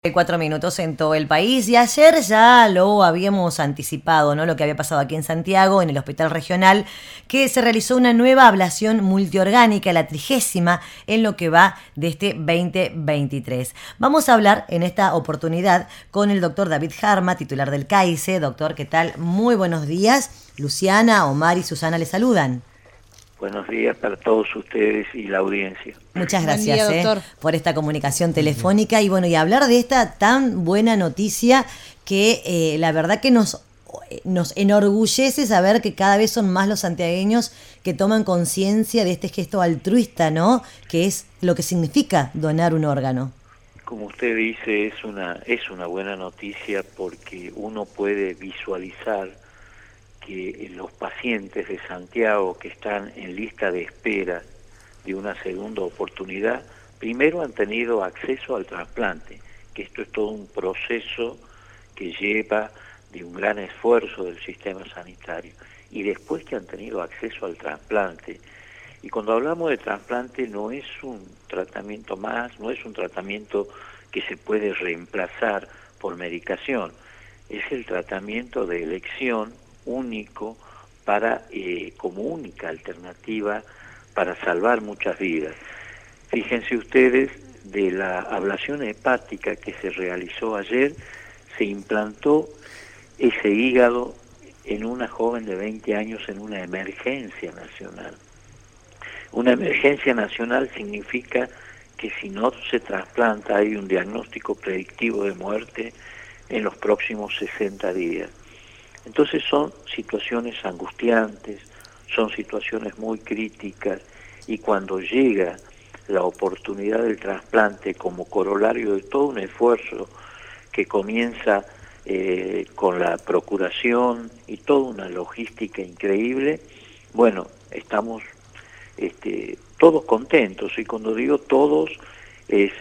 4 minutos en todo el país y ayer ya lo habíamos anticipado, ¿no? Lo que había pasado aquí en Santiago, en el Hospital Regional, que se realizó una nueva ablación multiorgánica, la 30ª, en lo que va de este 2023. Vamos a hablar en esta oportunidad con el doctor David Harma, titular del CAICE. Doctor, ¿qué tal? Muy buenos días. Luciana, Omar y Susana le saludan. Buenos días para todos ustedes y la audiencia. Muchas Buen gracias día, doctor. por esta comunicación telefónica y bueno, y hablar de esta tan buena noticia que la verdad que nos enorgullece saber que cada vez son más los santiagueños que toman conciencia de este gesto altruista, ¿no? Que es lo que significa donar un órgano. Como usted dice, es una buena noticia porque uno puede visualizar que los pacientes de Santiago que están en lista de espera de una segunda oportunidad, primero han tenido acceso al trasplante, que esto es todo un proceso que lleva de un gran esfuerzo del sistema sanitario, y después que han tenido acceso al trasplante. Y cuando hablamos de trasplante no es un tratamiento más, no es un tratamiento que se puede reemplazar por medicación, es el tratamiento de elección único para como única alternativa para salvar muchas vidas. Fíjense ustedes, de la ablación hepática que se realizó ayer, se implantó ese hígado en una joven de 20 años en una emergencia nacional. Una emergencia nacional significa que si no se trasplanta hay un diagnóstico predictivo de muerte en los próximos 60 días. Entonces son situaciones angustiantes, son situaciones muy críticas, y cuando llega la oportunidad del trasplante como corolario de todo un esfuerzo que comienza con la procuración y toda una logística increíble, bueno, estamos todos contentos, y cuando digo todos es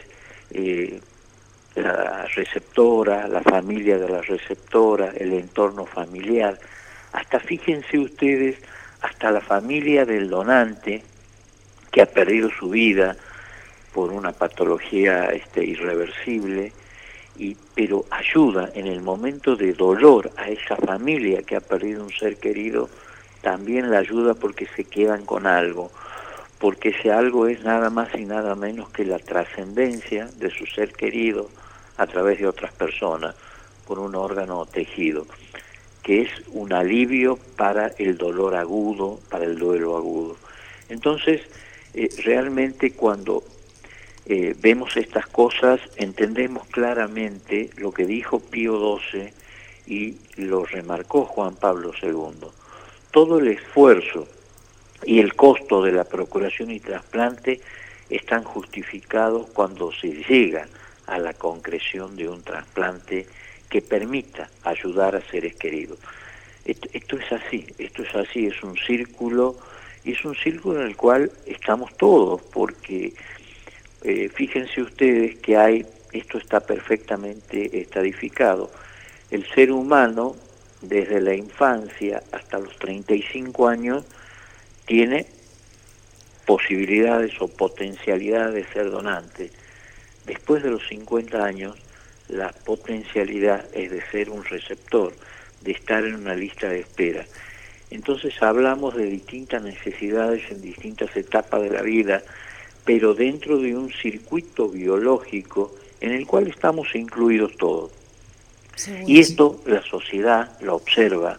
la receptora, la familia de la receptora, el entorno familiar, hasta fíjense ustedes, hasta la familia del donante que ha perdido su vida por una patología irreversible, pero ayuda en el momento de dolor a esa familia que ha perdido un ser querido, también la ayuda porque se quedan con algo, porque ese algo es nada más y nada menos que la trascendencia de su ser querido a través de otras personas, por un órgano o tejido, que es un alivio para el dolor agudo, para el duelo agudo. Entonces, realmente cuando vemos estas cosas, entendemos claramente lo que dijo Pío XII y lo remarcó Juan Pablo II. Todo el esfuerzo y el costo de la procuración y trasplante están justificados cuando se llega a la concreción de un trasplante que permita ayudar a seres queridos. Esto es así, es un círculo, y es un círculo en el cual estamos todos, porque fíjense ustedes que esto está perfectamente estadificado. El ser humano, desde la infancia hasta los 35 años, tiene posibilidades o potencialidad de ser donante. Después de los 50 años, la potencialidad es de ser un receptor, de estar en una lista de espera. Entonces hablamos de distintas necesidades en distintas etapas de la vida, pero dentro de un circuito biológico en el cual estamos incluidos todos. Seguro. Y esto la sociedad lo observa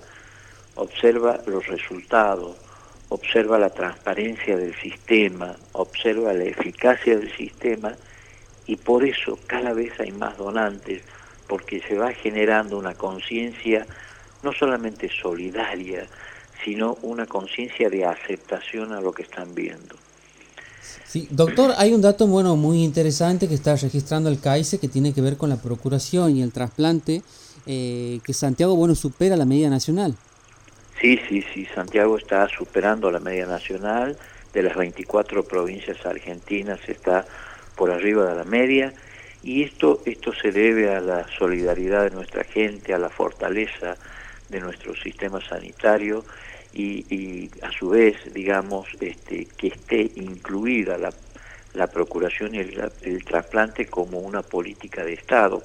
los resultados, observa la transparencia del sistema, observa la eficacia del sistema, y por eso cada vez hay más donantes, porque se va generando una conciencia no solamente solidaria, sino una conciencia de aceptación a lo que están viendo. Sí, doctor, hay un dato muy interesante que está registrando el CAICE que tiene que ver con la procuración y el trasplante, que Santiago supera la media nacional. Sí, Santiago está superando la media nacional. De las 24 provincias argentinas está por arriba de la media, y esto se debe a la solidaridad de nuestra gente, a la fortaleza de nuestro sistema sanitario, y a su vez, digamos, que esté incluida la procuración y el trasplante como una política de Estado,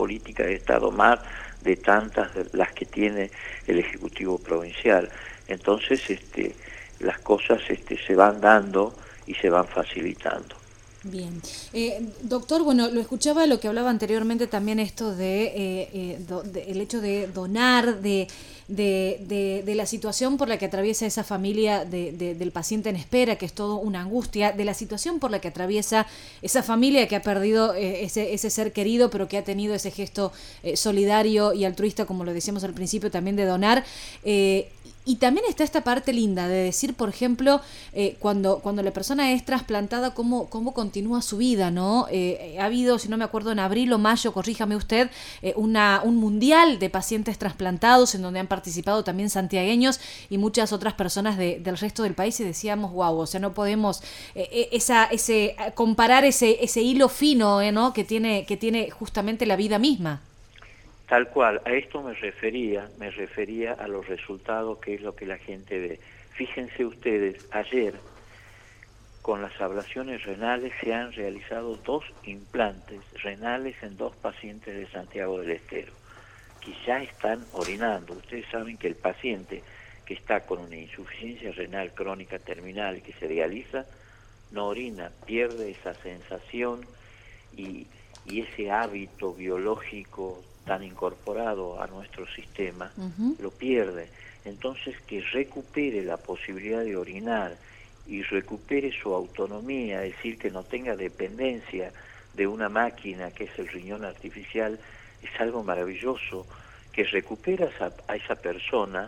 más de tantas las que tiene el Ejecutivo Provincial. Entonces las cosas se van dando y se van facilitando. Bien. Doctor, bueno, lo escuchaba lo que hablaba anteriormente también esto de el hecho de donar, de la situación por la que atraviesa esa familia del paciente en espera, que es todo una angustia, de la situación por la que atraviesa esa familia que ha perdido ese ser querido, pero que ha tenido ese gesto solidario y altruista, como lo decíamos al principio, también de donar. Y también está esta parte linda de decir, por ejemplo, cuando la persona es trasplantada, cómo continúa su vida, ¿no? Ha habido, si no me acuerdo, en abril o mayo, corríjame usted, un mundial de pacientes trasplantados en donde han participado también santiagueños y muchas otras personas del resto del país, y decíamos, wow, o sea, no podemos comparar ese hilo fino, ¿no? que tiene justamente la vida misma. Tal cual, a esto me refería a los resultados, que es lo que la gente ve. Fíjense ustedes, ayer con las ablaciones renales se han realizado 2 implantes renales en 2 pacientes de Santiago del Estero, que ya están orinando. Ustedes saben que el paciente que está con una insuficiencia renal crónica terminal que se realiza, no orina, pierde esa sensación y ese hábito biológico tan incorporado a nuestro sistema, lo pierde. Entonces, que recupere la posibilidad de orinar y recupere su autonomía, es decir, que no tenga dependencia de una máquina que es el riñón artificial, es algo maravilloso, que recupera a esa persona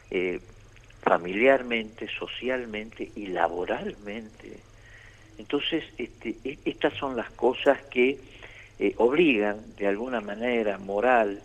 familiarmente, socialmente y laboralmente. Entonces, estas son las cosas que obligan de alguna manera moral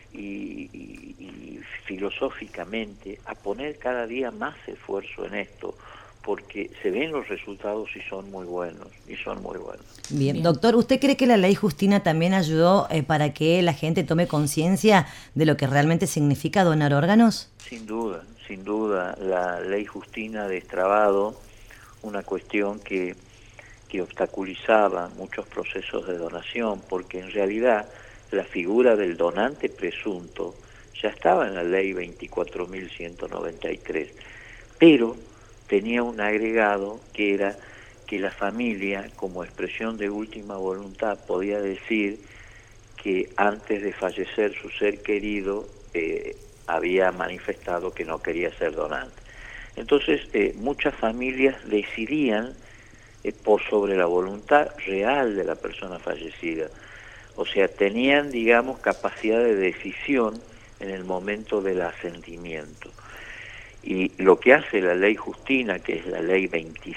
y filosóficamente a poner cada día más esfuerzo en esto, porque se ven los resultados y son muy buenos, Bien, doctor, ¿usted cree que la ley Justina también ayudó para que la gente tome conciencia de lo que realmente significa donar órganos? Sin duda, la ley Justina ha destrabado una cuestión que obstaculizaba muchos procesos de donación, porque en realidad la figura del donante presunto ya estaba en la ley 24.193, pero tenía un agregado que era que la familia, como expresión de última voluntad, podía decir que antes de fallecer su ser querido había manifestado que no quería ser donante. Entonces muchas familias decidían por sobre la voluntad real de la persona fallecida. O sea, tenían, digamos, capacidad de decisión en el momento del asentimiento. Y lo que hace la ley Justina, que es la ley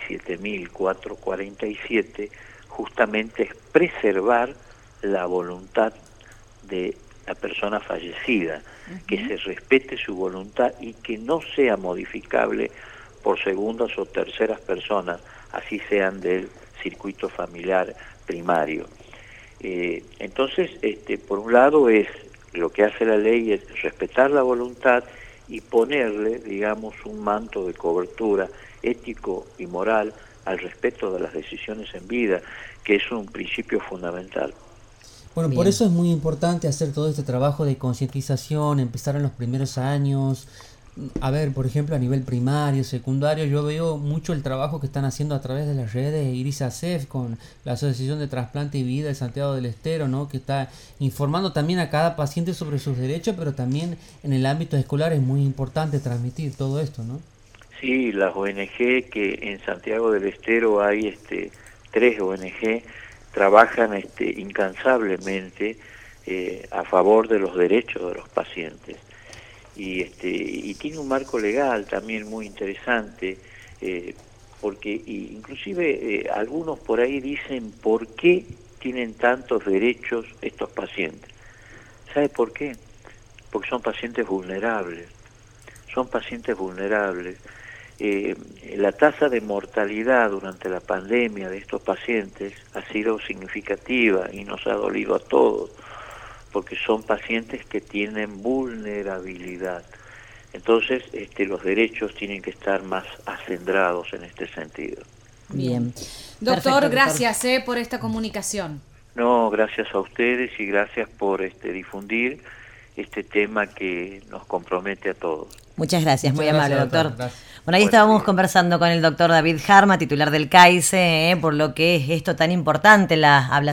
27.447, justamente es preservar la voluntad de la persona fallecida, que se respete su voluntad y que no sea modificable por segundas o terceras personas, así sean del circuito familiar primario. Entonces, por un lado es lo que hace la ley es respetar la voluntad y ponerle, digamos, un manto de cobertura ético y moral al respeto de las decisiones en vida, que es un principio fundamental. Bueno, por eso es muy importante hacer todo este trabajo de concientización, empezar en los primeros años. A ver, por ejemplo, a nivel primario, secundario, yo veo mucho el trabajo que están haciendo a través de las redes IRIS-ASEF con la Asociación de Trasplante y Vida de Santiago del Estero, ¿no? Que está informando también a cada paciente sobre sus derechos, pero también en el ámbito escolar es muy importante transmitir todo esto, ¿no? Sí, las ONG, que en Santiago del Estero hay 3 ONG, trabajan incansablemente a favor de los derechos de los pacientes. Y tiene un marco legal también muy interesante, porque inclusive algunos por ahí dicen por qué tienen tantos derechos estos pacientes. ¿Sabe por qué? Porque son pacientes vulnerables. La tasa de mortalidad durante la pandemia de estos pacientes ha sido significativa y nos ha dolido a todos, porque son pacientes que tienen vulnerabilidad. Entonces, los derechos tienen que estar más acendrados en este sentido. Bien. Doctor, Perfecto, gracias por esta comunicación. No, gracias a ustedes y gracias por difundir este tema que nos compromete a todos. Muchas gracias, muy amable, doctor. Gracias. Bueno, ahí estábamos conversando con el doctor David Harma, titular del CAICE, por lo que es esto tan importante, la